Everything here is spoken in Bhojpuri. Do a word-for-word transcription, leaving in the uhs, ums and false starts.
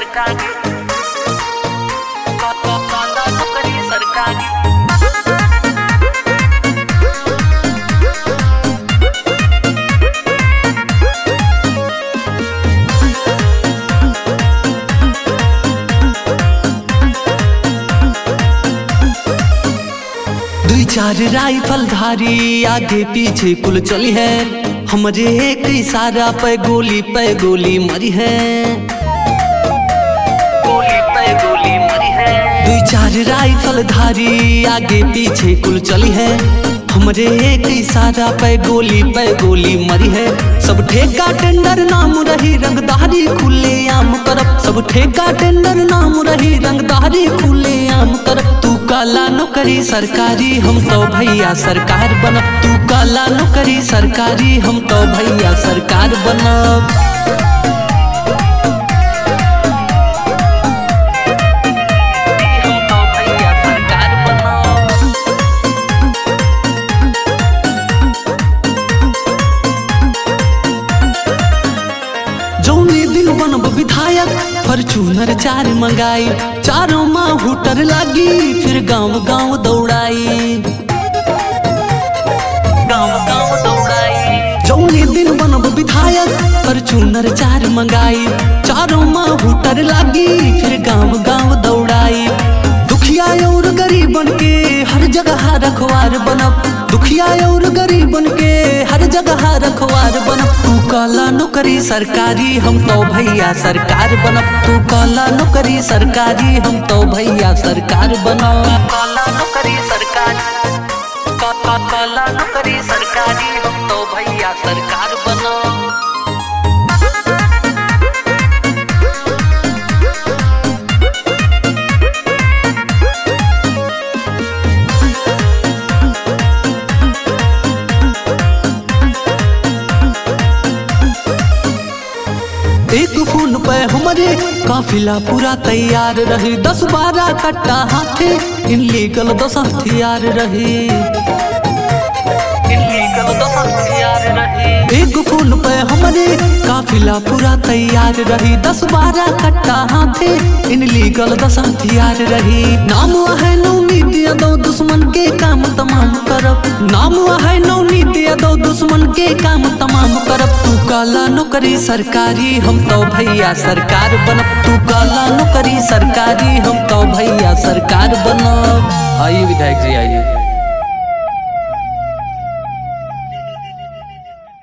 सरकारी काला नौकरी सरकारी। दुई चार राइफल धारी आगे पीछे कुल चली है, हमरे एक इशारा पे गोली पे गोली मरी है, गोली पे गोली मरी है। दुई चार राइफल धारी आगे पीछे कुल चली है, हमरे एक इशारा पे गोली पे गोली मरी है। सब ठेका टेंडर नाम रही रंगदारी खुले आम करब, सब ठेका टेंडर नाम रही रंगदारी खुले आम करब। तू काला नौकरी सरकारी हम तो भैया सरकार बनब, तू काला नौकरी सरकारी हम तो भैया सरकार बनब। जौने दिन बनब विधायक फॉर्च्यूनर चार मंगाई, चारों माँ हुटर लागी फिर गांव गांव दौड़ाई, गाँव गाँव दौड़ाई। जौने दिन बनब विधायक फॉर्च्यूनर चार मंगाई, चारों माँ हुटर लागी फिर गांव गांव दौड़ाई। दुखिया और गरीबन के हर जगह रखवार बनब, दुखिया और गरीबन के हर जगह रखवार बनब। तू काला नौकरी सरकारी हम तो भैया सरकार बनब, तू काला नौकरी सरकारी हम तो भैया सरकार बनब। काला नौकरी सरकारी काला नौकरी सरकारी हम तो भैया सरकार बनो। एक फोन पे हमारे काफिला पूरा तैयार रही, दस बारह कट्टा हाथे इनलीगल दस हथियार रही, इनलीगल दस हथियार रही। एक फोन पे हमारे काफिला पूरा तैयार रही, दस बारह कट्टा हाथे इनलीगल दस हथियार रही। नाम है नवनीत यादव दुश्मन के काम तमाम करब, नाम है नवनीत यादव दुश्मन के काम तमाम करब। तू काला नौकरी सरकारी हम तो भैया सरकार बनब, तू काला नौकरी सरकारी हम तो भैया सरकार बनब। आइए विधायक जी आइए।